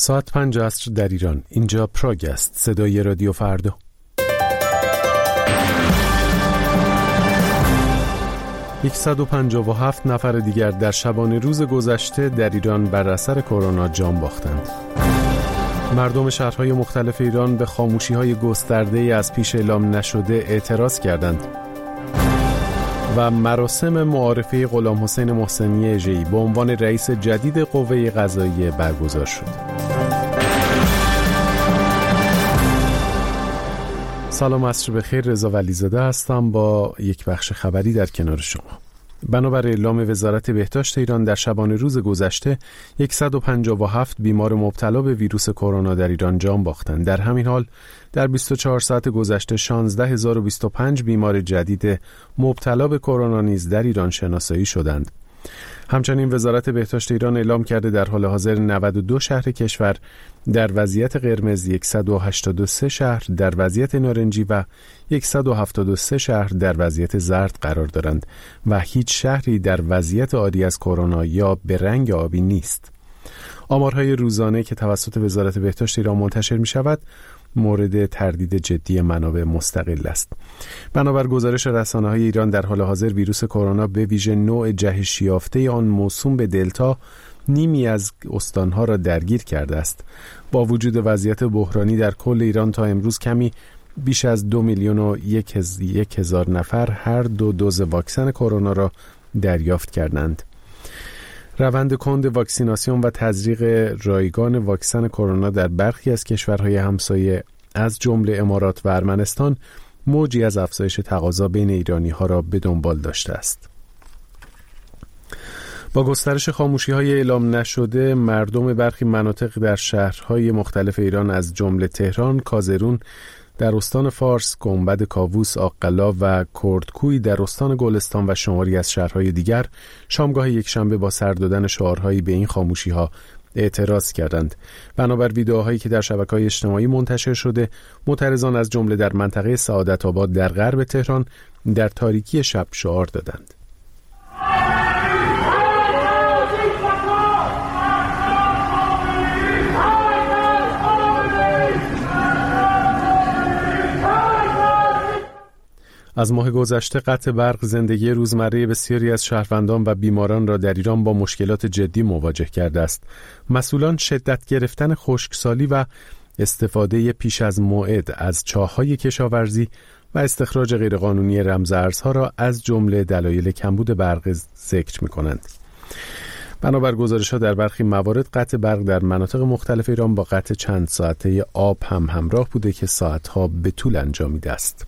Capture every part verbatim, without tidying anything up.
ساعت پنج عصر در ایران. اینجا پراگ است، صدای رادیو فردا. صد و پنجاه و هفت نفر دیگر در شبانه روز گذشته در ایران بر اثر کرونا جان باختند. مردم شهرهای مختلف ایران به خاموشی‌های گسترده‌ای از پیش اعلام نشده اعتراض کردند و مراسم معارفه غلام حسین محسنی اژه‌ای به عنوان رئیس جدید قوه قضاییه برگزار شد. سلام، عصر بخیر. رضا ولیزاده هستم با یک بخش خبری در کنار شما. بنابر اعلام وزارت بهداشت ایران در شبانه روز گذشته صد و پنجاه و هفت بیمار مبتلا به ویروس کرونا در ایران جان باختند. در همین حال در بیست و چهار ساعت گذشته شانزده هزار و بیست و پنج بیمار جدید مبتلا به کرونا نیز در ایران شناسایی شدند. همچنین وزارت بهداشت ایران اعلام کرده در حال حاضر نود و دو شهر کشور در وضعیت قرمز، صد و هشتاد و سه شهر در وضعیت نارنجی و صد و هفتاد و سه شهر در وضعیت زرد قرار دارند و هیچ شهری در وضعیت عاری از کرونا یا به رنگ آبی نیست. آمارهای روزانه که توسط وزارت بهداشت ایران منتشر می شود مورد تردید جدی منابع مستقل است. بنابر گزارش رسانه‌های ایران در حال حاضر ویروس کرونا به ویژه نوع جهش یافته آن موسوم به دلتا نیمی از استانها را درگیر کرده است. با وجود وضعیت بحرانی در کل ایران تا امروز کمی بیش از دو میلیون و یک, هز... یک هزار نفر هر دو دوز واکسن کرونا را دریافت کردند. روند کند واکسیناسیون و تزریق رایگان واکسن کرونا در برخی از کشورهای همسایه از جمله امارات و ارمنستان موجی از افزایش تقاضا بین ایرانی‌ها را به دنبال داشته است. با گسترش خاموشی‌های اعلام نشده، مردم برخی مناطق در شهرهای مختلف ایران از جمله تهران، کازرون در استان فارس، گنبد کاووس، آق‌قلا و کردکوی در استان گلستان و شماری از شهرهای دیگر شامگاه یکشنبه با سر دادن شعارهایی به این خاموشی‌ها اعتراض کردند. بنابر ویدئوهایی که در شبکه‌های اجتماعی منتشر شده، معترضان از جمله در منطقه سعادت آباد در غرب تهران در تاریکی شب شعار دادند. از ماه گذشته قطع برق زندگی روزمره بسیاری از شهروندان و بیماران را در ایران با مشکلات جدی مواجه کرده است. مسئولان شدت گرفتن خشکسالی و استفاده پیش از موعد از چاه‌های کشاورزی و استخراج غیرقانونی رمزارزها را از جمله دلایل کمبود برق ذکر می‌کنند. بنابر گزارش‌ها در برخی موارد قطع برق در مناطق مختلف ایران با قطع چند ساعته آب هم همراه بوده که ساعت‌ها به طول انجامیده است.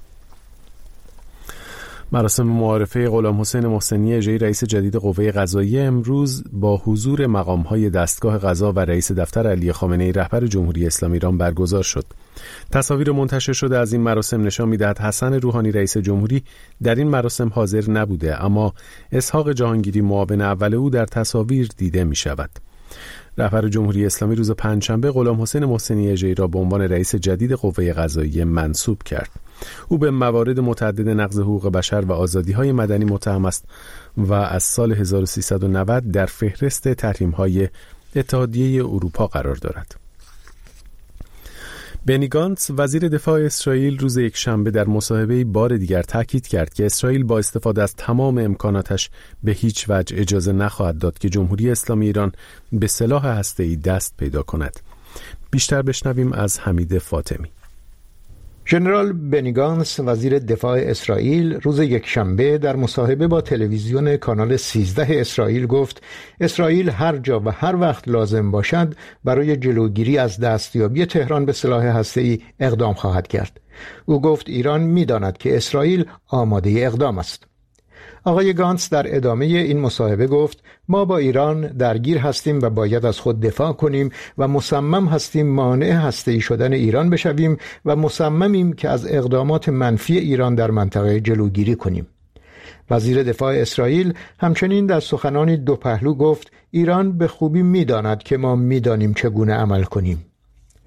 مراسم معارفه غلام حسین محسنی اژه‌ای رئیس جدید قوه قضاییه امروز با حضور مقام‌های دستگاه قضا و رئیس دفتر علی خامنه‌ای رهبر جمهوری اسلامی ایران برگزار شد. تصاویر منتشر شده از این مراسم نشان می‌دهد حسن روحانی رئیس جمهوری در این مراسم حاضر نبوده، اما اسحاق جهانگیری معاون اول او در تصاویر دیده می‌شود. رهبر جمهوری اسلامی روز پنجشنبه غلام حسین محسنی اژه‌ای را به عنوان رئیس جدید قوه قضاییه منصوب کرد. او به موارد متعدد نقض حقوق بشر و آزادی‌های مدنی متهم است و از سال هزار و سیصد و نود در فهرست تحریم‌های اتحادیه اروپا قرار دارد. بنی گانتز وزیر دفاع اسرائیل روز یکشنبه در مصاحبه‌ای بار دیگر تاکید کرد که اسرائیل با استفاده از تمام امکاناتش به هیچ وجه اجازه نخواهد داد که جمهوری اسلامی ایران به سلاح هسته‌ای دست پیدا کند. بیشتر بشنویم از حمید فاطمی. ژنرال بنی گانتز وزیر دفاع اسرائیل روز یکشنبه در مصاحبه با تلویزیون کانال سیزده اسرائیل گفت اسرائیل هر جا و هر وقت لازم باشد برای جلوگیری از دستیابی تهران به سلاح هسته‌ای اقدام خواهد کرد. او گفت ایران می‌داند که اسرائیل آماده اقدام است. آقای گانتز در ادامه این مصاحبه گفت ما با ایران درگیر هستیم و باید از خود دفاع کنیم و مصمم هستیم مانع هسته‌ای شدن ایران بشویم و مصممیم که از اقدامات منفی ایران در منطقه جلوگیری کنیم. وزیر دفاع اسرائیل همچنین در سخنانی دو پهلو گفت ایران به خوبی می‌داند که ما می‌دانیم چگونه عمل کنیم.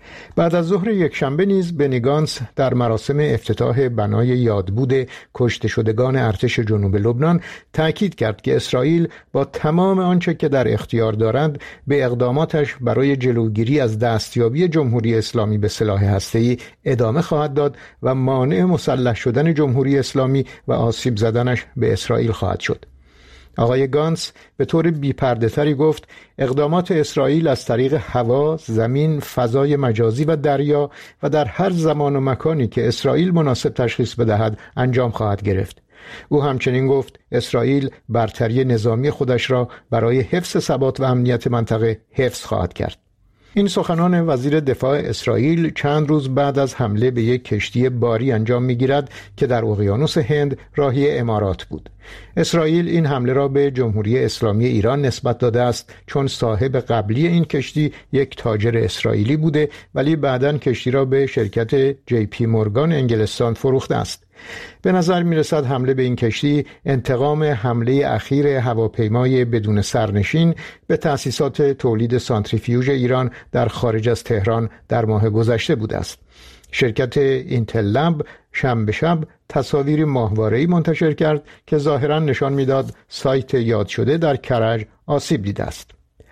بعد از ظهر یکشنبه نیز بنی گانتز در مراسم افتتاح بنای یادبود کشته شدگان ارتش جنوب لبنان تأکید کرد که اسرائیل با تمام آنچه که در اختیار دارد به اقداماتش برای جلوگیری از دستیابی جمهوری اسلامی به سلاح هسته‌ای ادامه خواهد داد و مانع مسلح شدن جمهوری اسلامی و آسیب زدنش به اسرائیل خواهد شد. آقای گانتز به طور بی‌پرده‌تری گفت اقدامات اسرائیل از طریق هوا، زمین، فضای مجازی و دریا و در هر زمان و مکانی که اسرائیل مناسب تشخیص بدهد انجام خواهد گرفت. او همچنین گفت اسرائیل برتری نظامی خودش را برای حفظ ثبات و امنیت منطقه حفظ خواهد کرد. این سخنان وزیر دفاع اسرائیل چند روز بعد از حمله به یک کشتی باری انجام می‌گیرد که در اقیانوس هند راهی امارات بود. اسرائیل این حمله را به جمهوری اسلامی ایران نسبت داده است چون صاحب قبلی این کشتی یک تاجر اسرائیلی بوده ولی بعداً کشتی را به شرکت جی پی مورگان انگلستان فروخته است. به نظر می‌رسد حمله به این کشتی انتقام حمله اخیر هواپیمای بدون سرنشین به تأسیسات تولید سانتریفیوژ ایران در خارج از تهران در ماه گذشته بوده است. شرکت اینتل لب شنبه شب تصاویری ماهواره‌ای منتشر کرد که ظاهراً نشان می‌داد سایت یاد شده در کرج آسیب دیده است.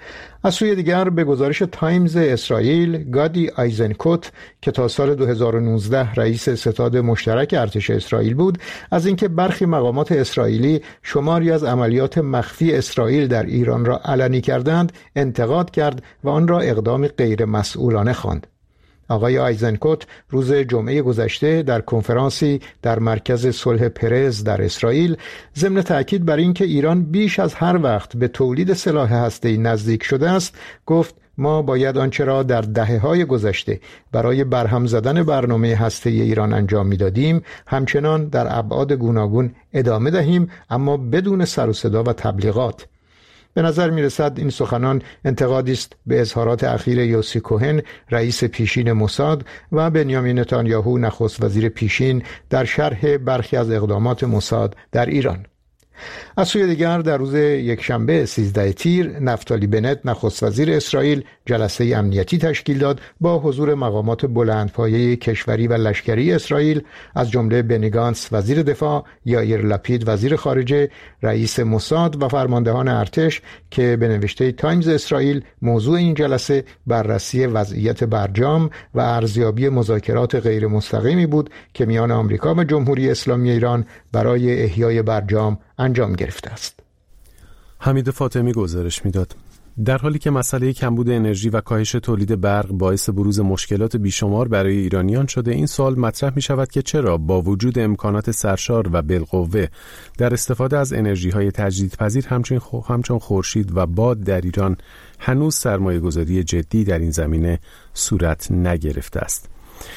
از سوی دیگر به گزارش تایمز اسرائیل، گادی آیزنکوت که تا سال دو هزار و نوزده رئیس ستاد مشترک ارتش اسرائیل بود، از اینکه برخی مقامات اسرائیلی شماری از عملیات مخفی اسرائیل در ایران را علنی کردند، انتقاد کرد و آن را اقدام غیر مسئولانه خواند. آقای آیزنکوت روز جمعه گذشته در کنفرانسی در مرکز صلح پرز در اسرائیل ضمن تأکید بر اینکه ایران بیش از هر وقت به تولید سلاح هسته‌ای نزدیک شده است گفت ما باید آنچه را در دهه‌های گذشته برای برهم زدن برنامه هسته‌ای ایران انجام می‌دادیم همچنان در ابعاد گوناگون ادامه دهیم، اما بدون سر و صدا و تبلیغات. به نظر می رسد این سخنان انتقادی است به اظهارات اخیر یوسی کوهن رئیس پیشین موساد و بنیامین نتانیاهو نخست وزیر پیشین در شرح برخی از اقدامات موساد در ایران. از سوی دیگر در روز یکشنبه سیزده تیر نفتالی بنت نخست وزیر اسرائیل جلسه امنیتی تشکیل داد با حضور مقامات بلندپایه کشوری و لشکری اسرائیل از جمله بنی گانتز وزیر دفاع، یائیر لپید وزیر خارجه، رئیس موساد و فرماندهان ارتش که به نوشته تایمز اسرائیل موضوع این جلسه بررسی وضعیت برجام و ارزیابی مذاکرات غیر مستقیمی بود که میان آمریکا و جمهوری اسلامی ایران برای احیای برجام انجام گرفته است. حمید فاطمی گزارش میداد. در حالی که مسئله کمبود انرژی و کاهش تولید برق باعث بروز مشکلات بیشمار برای ایرانیان شده، این سوال مطرح می شود که چرا با وجود امکانات سرشار و بالقوه در استفاده از انرژی‌های تجدیدپذیر همچون همچون خورشید و باد در ایران هنوز سرمایه‌گذاری جدی در این زمینه صورت نگرفته است.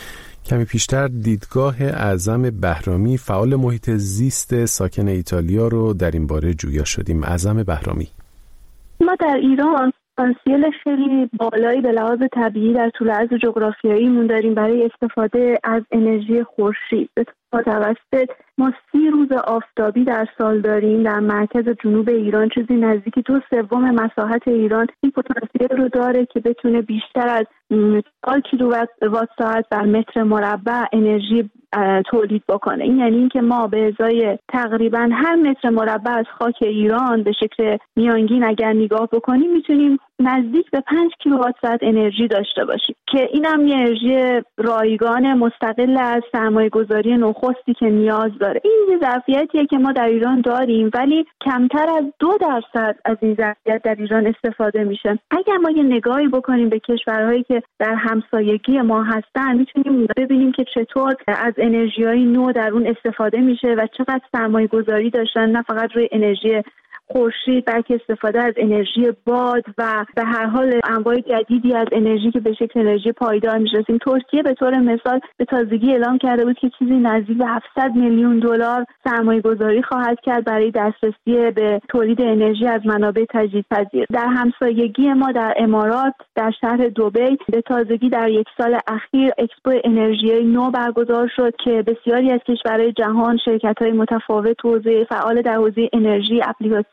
کمی پیشتر دیدگاه اعظم بهرامی فعال محیط زیست ساکن ایتالیا رو در این باره جویا شدیم. اعظم بهرامی: ما در ایران پتانسیل خیلی بالایی به لحاظ طبیعی در طول عرض جغرافیاییمون داریم برای استفاده از انرژی خورشید. به متوسط ما سی روز آفتابی در سال داریم. در مرکز جنوب ایران چیزی نزدیکی دو سوم مساحت ایران این پتانسیل رو داره که بتونه بیشتر از چهار کیلووات ساعت بر متر مربع انرژی تولید بکنه. این یعنی اینکه ما به ازای تقریبا هر متر مربع از خاک ایران به شکل میانگین اگر نگاه بکنیم میتونیم نزدیک به پنج کیلووات ساعت انرژی داشته باشیم که این هم یه انرژی رایگان مستقل از سرمایه‌گذاری نخستی که نیاز داره. این یه ظرفیتیه که ما در ایران داریم ولی کمتر از دو درصد از این ظرفیت در ایران استفاده میشه. اگر ما یه نگاهی بکنیم به کشورهایی که در همسایگی ما هستن میتونیم ببینیم که چطور از انرژی‌های نو در اون استفاده میشه و چقدر سرمایه‌گذاری داشتن، نه فقط روی انرژی خورشید بلکه استفاده از انرژی باد و به هر حال انواع جدیدی از انرژی که به شکل انرژی پایدار می‌شناسیم. ترکیه به طور مثال به تازگی اعلام کرده بود که چیزی نزدیک به هفتصد میلیون دلار سرمایه‌گذاری خواهد کرد برای دسترسی به تولید انرژی از منابع تجدیدپذیر. در همسایگی ما در امارات در شهر دبی به تازگی در یک سال اخیر اکسپو انرژی نو برگزار شد که بسیاری از کشورهای جهان، شرکت‌های متفاوت، حوزه فعال در حوزه انرژی، اپلیکاسیون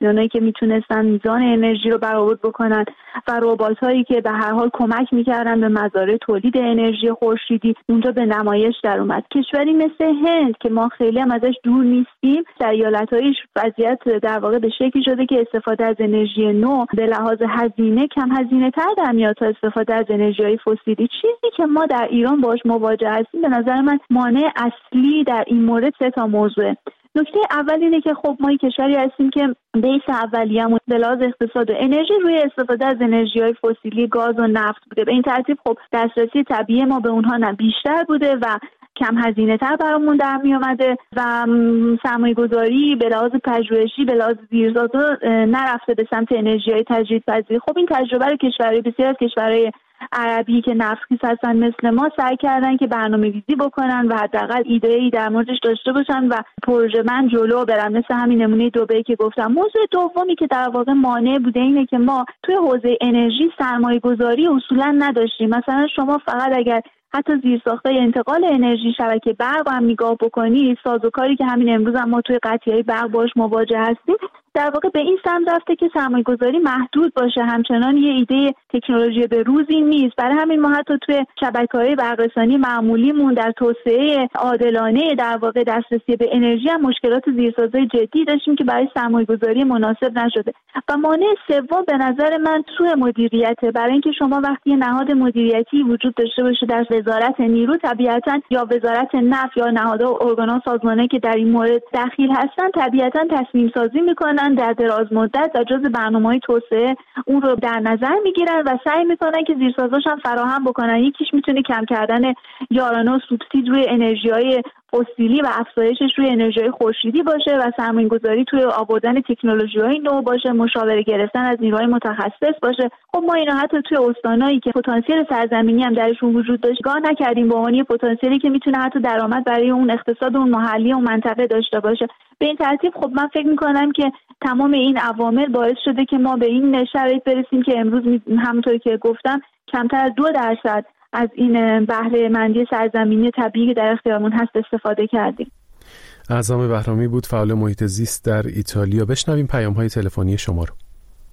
استیشنایی که میتونستن میزان انرژی رو برآورد بکنن و ربات‌هایی که به هر حال کمک میکردن به مزارع تولید انرژی خورشیدی اونجا به نمایش در اومد. کشوری مثل هند که ما خیلی هم ازش دور نیستیم، در ایالت‌هایش وضعیت در واقع به شکلی شده که استفاده از انرژی نو به لحاظ هزینه کم هزینه تر در میاد تا استفاده از انرژی‌های فسیلی. چیزی که ما در ایران باهاش مواجه هستیم به نظر من مانع اصلی در این مورد سه تا موضوعه. نکته اول اینه که خب ما یک کشوری هستیم که بیس اولیه‌مون به لحاظ اقتصاد و انرژی روی استفاده از انرژی‌های فسیلی، گاز و نفت بوده. به این ترتیب خب دسترسی طبیعی ما به اونها نه بیشتر بوده و کم هزینه تر برامون در می اومده و سرمایه گذاری به لحاظ پژوهشی به لحاظ زیرساخت‌ها نرفته به سمت انرژی‌های تجدیدپذیر. خب این تجربه رو کشورهای بسیار از کشورهای عربی که نفتخیز هستن مثل ما سعی کردن که برنامه‌ریزی بکنن و حداقل ایده‌ای در موردش داشته باشن و پروژه من جلو برن، مثل همین نمونه دبی که گفتم. موضوع دومی که در واقع مانع بوده اینه که ما توی حوزه انرژی سرمایه‌گذاری اصولاً نداشتیم. مثلا شما فقط اگر حتی زیرساخت‌های انتقال انرژی شبکه برق هم نگاه بکنید، سازوکاری که همین امروز هم ما توی قطعه‌های برق باهاش مواجه هستیم در واقع به این سمت رفته که سرمایه‌گذاری محدود باشه، همچنان یه ایده تکنولوژی به روزی نیست. برای همین ما حتی توی شبکه‌های برق‌رسانی معمولیمون در توسعه عادلانه در واقع دسترسی به انرژی هم مشکلات زیرسازی جدی داشتیم که برای سرمایه‌گذاری مناسب نشده. و مانع سوم به نظر من سوء مدیریته. برای اینکه شما وقتی یه نهاد مدیریتی وجود داشته باشه در وزارت نیرو، طبیعتاً یا وزارت نفت یا نهادها و ارگان‌ها سازمانایی که در این مورد دخیل هستن طبیعتاً تصمیم سازی می‌کنن در دراز مدت و جز برنامه‌های توسعه اون رو در نظر میگیرن و سعی میکنن که زیرسازاش هم فراهم بکنن. یکیش میتونه کم کردن یارانه و سوبسید روی انرژی‌های فسیلی و افزایشش روی انرژی خورشیدی باشه و سرمایه‌گذاری توی آوردن تکنولوژی‌های نو باشه، مشاوره گرفتن از نیروهای متخصص باشه. خب ما اینا حتی توی استانایی که پتانسیل سرزمینی هم درشون وجود داشت گاه نکردیم به عنوان پتانسیلی که میتونه حتی درآمد برای اون اقتصاد اون محلی و منطقه داشته باشه. به این ترتیب خب من فکر می‌کنم که تمام این عوامل باعث شده که ما به این شرایط برسیم که امروز همونطوری که گفتم کمتر از دو درصد از این بهره مندی سرزمینی طبیعی که در اختیارمون هست استفاده کردیم. اعظم بهرامی بود، فعال محیط زیست در ایتالیا. بشنویم پیام‌های تلفنی شما رو.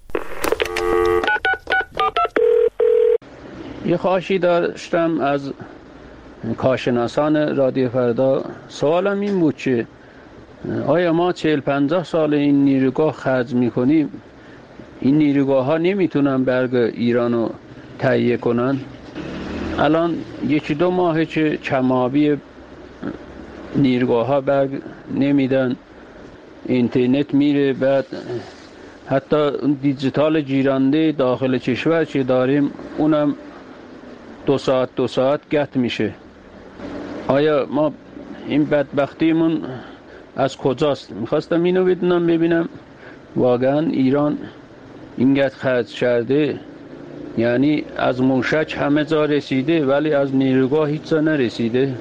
یه خواهشی داشتم از کارشناسان رادیو فردا. سوالم این بود که آیا ما چهل پنجاه سال این نیروگاه خرج میکنیم، این نیروگاه ها نمیتونن برگ ایرانو تهیه کنن؟ الان یکی دو ماهه که کمابی نیروگاه ها برگ نمیدن، اینترنت میره، بعد حتی دیجیتال جیرنده داخل کشور که داریم اونم دو ساعت دو ساعت گت میشه. آیا ما این بدبختیمون از کجاست؟ میخواستم اینو بدونم، ببینم واقعا ایران اینقدر خرج کرده، یعنی از موشک همه جا رسیده ولی از نیروگاه هیچ جا نرسیده.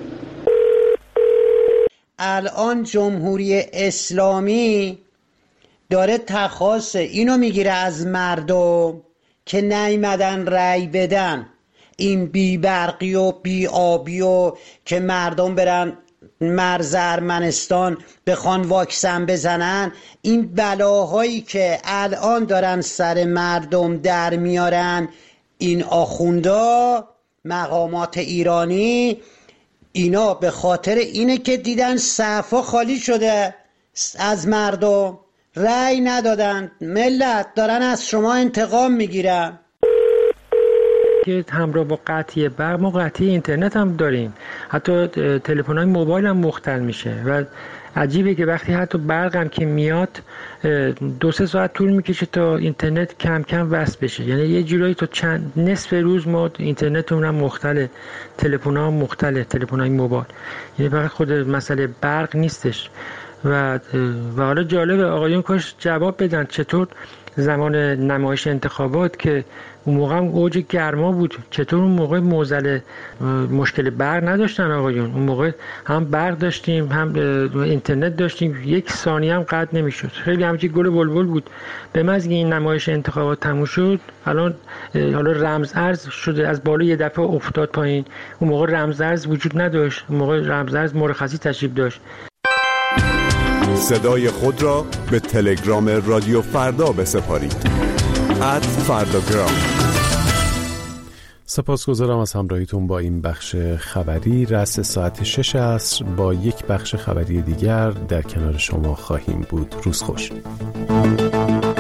الان جمهوری اسلامی داره تخاص اینو میگیره از مردم که نیمدن رأی بدن، این بی برقی و بی آبی و که مردم برن مرز ارمنستان بخوان واکسن بزنن، این بلاهایی که الان دارن سر مردم در میارن این آخوندا مقامات ایرانی، اینا به خاطر اینه که دیدن صفا خالی شده از مردم، رأی ندادن، ملت دارن از شما انتقام میگیرن. که همراه با قطعی برق ما قطعی اینترنت هم داریم، حتی تلفن‌های موبایل هم مختل میشه و عجیبه که وقتی حتی برق هم که میاد دو سه ساعت طول میکشه تا اینترنت کم کم وصل بشه، یعنی یه جورایی تا چند نصف روز ما اینترنتمون هم مختله، تلفن‌ها هم مختله، تلفن‌های موبایل، یعنی فقط خود مسئله برق نیستش. و و حالا جالبه آقایون کاش جواب بدن چطور زمان نمایش انتخابات که اون موقع هم اوج گرما بود، چطور اون موقع معضل مشکل برق نداشتن آقایون؟ اون موقع هم برق داشتیم هم اینترنت داشتیم، یک ثانیه هم قطع نمیشد، خیلی همچین گل بلبل بود. به محض اینکه این نمایش انتخابات تموم شد الان حالا رمز ارز شده، از بالا یه دفعه افتاد پایین. اون موقع رمز ارز وجود نداشت، اون موقع رمز ارز مرخصی تشریف داشت. صدای خود را به تلگرام رادیو فردا بسپارید. ات فرداگرام. سپاسگزارم از همراهیتون با این بخش خبری. رأس ساعت شش عصر با یک بخش خبری دیگر در کنار شما خواهیم بود. روز خوش.